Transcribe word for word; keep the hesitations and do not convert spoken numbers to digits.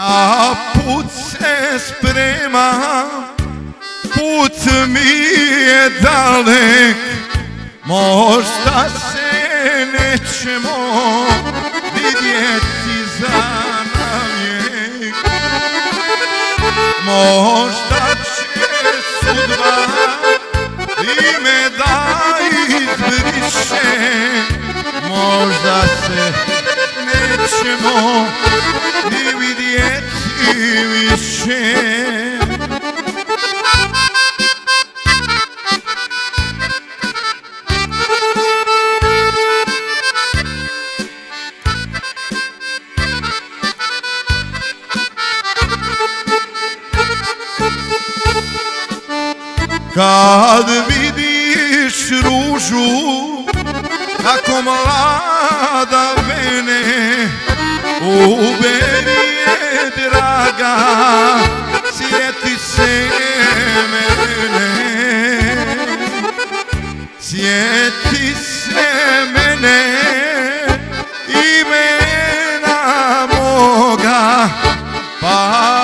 a put se sprema, put mi je dalek, možda se nećemo vidjeti za navijek. Možda će sudba ime da izbriše, možda se nećemo ni vidjeti više. Kad vidiš ružu kako mlada mene, uberi je draga, sjeti se mene, sjeti se mene, imena moga, pa